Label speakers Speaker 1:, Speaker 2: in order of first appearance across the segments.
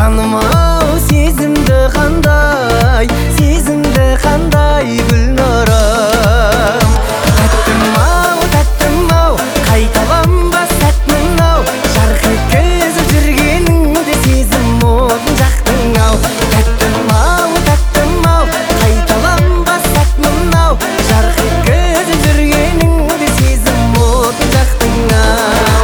Speaker 1: жаным ау сезімді қандай Гүлнұрым тәттім ау қайталанбас сәт мынау жарқ еткізіп жүргеніңде сезім отын жақтың ау тәттім ау қайталанбас сәт мынау жарқ еткізіп жүргеніңде сезім отын жақтың ау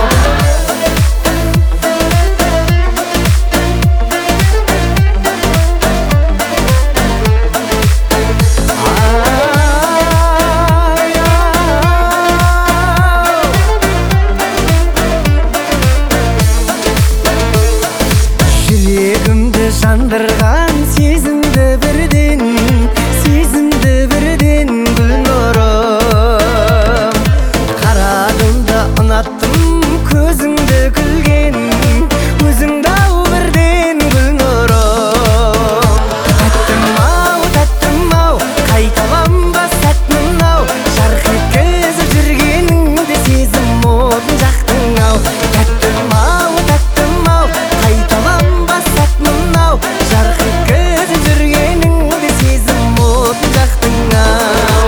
Speaker 1: жүрегімді жандырған сезімді бірден Гүлнұрым қарадым да ұнаттым көзіңді күлген өзіңді ау бірден Гүлнұрым тәттім ау қайталанбас сәт мынау жарқ еткізіп жүргеніңде сезім отын жақтың ау тәттім ау қайталанбас сәт мынау жарқ еткізіп жүргеніңде сезім отын жақтың ау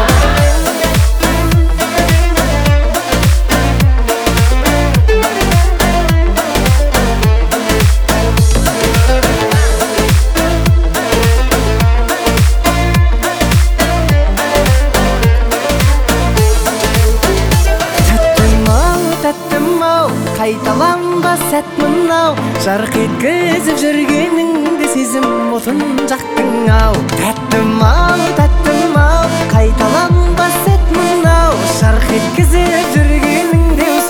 Speaker 1: тәттім ау қайталанбас сәт мынау жарқ еткізіп жүргеніңде сезім отын жақтың ау тәттім ау қайталанбас сәт мынау жарқ еткізіп жүргеніңде